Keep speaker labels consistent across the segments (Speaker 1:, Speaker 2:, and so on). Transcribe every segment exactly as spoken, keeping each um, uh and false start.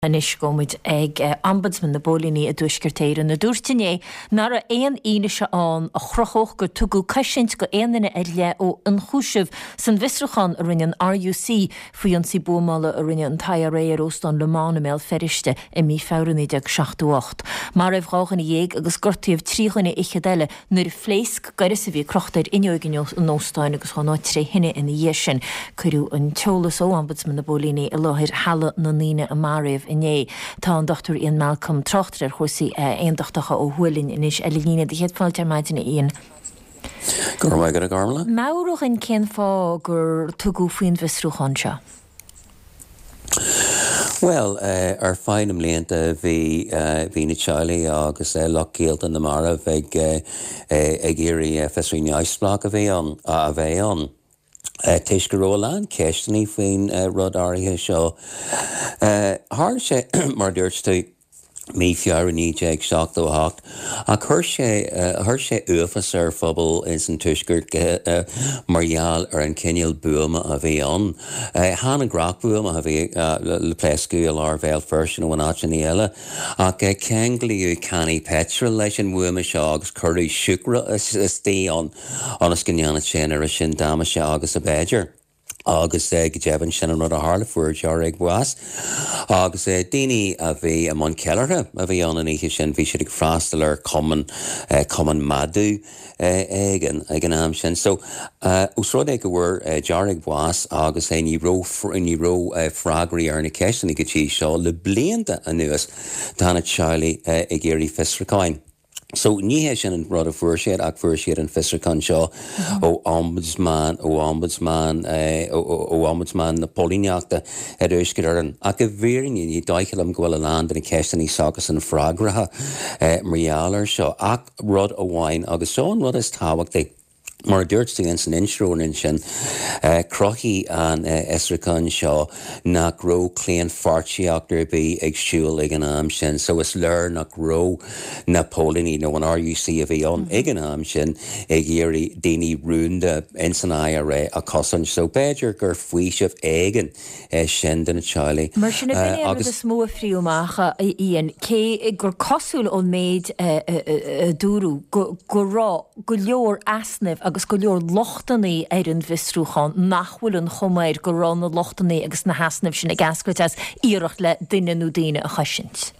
Speaker 1: Anis gomid ag uh, ombudsman na bólíní a dúisgurtéir na dúirtiné nar a éon ine se an a chrochoch gur tugu caiisint go éanana eile ó an chúisih san visrachan a rinne R U C faoi an si búmála a rinne an taia ré ar óstan le mána méil feriste i mí fáranníideag seachtúacht. Mar raibh ráchan i dhéag agus gortaíomh tríchanna ichadeile nuair fléisc gaiire sa bhí crochtair inneoigin an óstáin agus chá náid tré hinne ina dhéisin curú an teolas ó ombudsman na bólíní a láthir hala na nína a maréh Iné tá an doctor Ian Malcolm trochtar ar chusaí éon dochtacha ó thuilinn inis a lína de héad fáilte maidine Ian.
Speaker 2: Gur mai gur a garmla?
Speaker 1: Máireach in cén fá gur tugu faoin visrúchan seo.
Speaker 2: Well, uh, ar fáinam léanta bhí uh, bhí na Charlie agus uh, lochcéalt an na mara ag uh, ag éirí uh, fesríní aisplach a bhí an a bheith an. Uh, Teis go rólan, ceistení faoin uh, rud áirithe seo. Uh, Thar sé mar dúirt tú mí fiaranní ag seacht ó hacht a chuir sé uh, chuir sé uafas ar phobal is an tuisgur uh, margheall ar an cineal buama a bhí an. Uh, Hána grach buama a bhí uh, le plescúil ar bhéil first an áitina eile ach uh, ceangliú canny petrol leis an buama seo agus chuirí siúcra is tí an an is gneanna sin ar sin dáma se agus a Beidir. Agus uh, gejeban sin an rud a hála fuair tear ag buas. Agus uh, daoine a bhí a man cealartha a bhí an aníche sin bhí siad ag freastal ar common, uh, common madú uh, ag an ag an am sin. So, uh, úsráid ag go bhfuair uh, tear ag buas agus é ní ró ní ró uh, frágraí ar na ceistena go tí seo le blianta anuas tána Charlie uh, ag éirí fisracáin. So níhé sin an rud a fuair siad ach fuair siad an fisracán seo ó ombudsman ó ombudsman ó ombudsman na políneachta a dúisgur ar an ach go bhírin ní daichelam go bhfuil a land in ceistení sagus an frágratha margheallar seo ach rud a bháin agus seo an rud is táhachtí. Mar dúirtí an san instrónin sin uh, crochí an uh, esracán seo nach ró cléan fartíachtar bí ag siúil ag an am sin, so is leir nach ró na pólíní nó an R U C a bhí an ag an am sin ag éirí daoine rúnda in san I R A a cosan, so Beidir gur faoisih éigen uh, sin den na Charlie.
Speaker 1: Mar sinna bhí agus is mó fríomhacha Ian, cé gur cosúil ón méid dúrú go rá go leor asnamh agus go leor lochtaní ar an visrúchan nachhfuil an chomair go rá na lochtaní agus na hasnamh sin a gascuid as íirecht le duine nó daine a chaisint.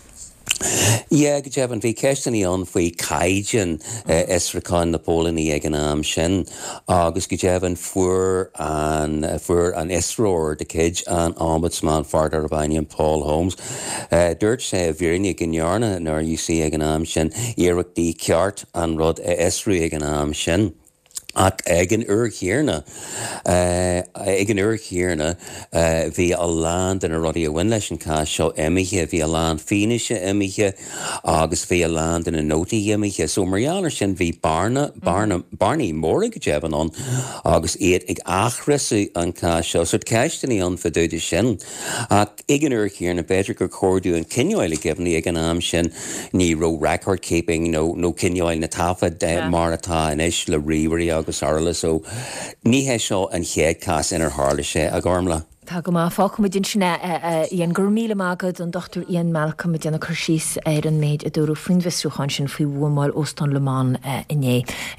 Speaker 2: Yeah, go jeban bhí ceistení an faoi caidian uh, esracán na pólíní ag an am sin agus go jeban fuair an uh, fuair an isróir de cid an ombudsman Farder Rabanian Paul Holmes. Uh, Dúirt sé bhírinne gnearna nar U C ag an am sin iarachtaí ceart an rud uh, isrú ag an am sin. Ach ag an ur chéarna, uh, ag an ur chéarna, uh, bhí a land in a rudí a bhain leis an cá seo imiche, bhí a land fíneise imiche, agus bhí a land in a nótaí imiche. So margheallar sin bhí barna, barna, barnaí móra go jeban an, agus iad ag achrasu an cá seo. So ceistení an fadúide sin. Ach ag an ur chéarna, Beidir gur cordú an cinneáil gibhní ag an am sin, ní ró record keeping, no, no cinneáil na tafad yeah. mar atá inis le ríomhairí agus arla, so níhé seo an chéad cas inar hála sé a garmla.
Speaker 1: Tá go má fácum din sinna íon gur míle mágad an doctor Ian Malcolm déanana chuirsís ar an méid a dúró faoin visrúchan sin faoi bhuamáil óstan le mán inné.